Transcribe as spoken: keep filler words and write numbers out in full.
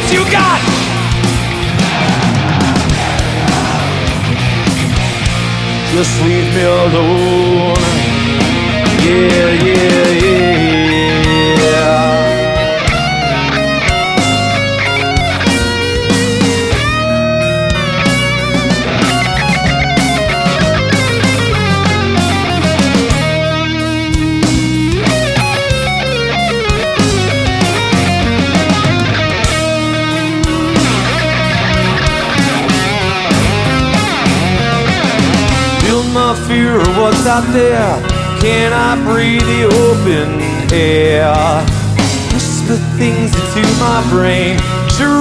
what you got. Just leave me alone. Yeah, yeah, yeah. My fear of what's out there. Can I breathe the open air? Whisper things into my brain.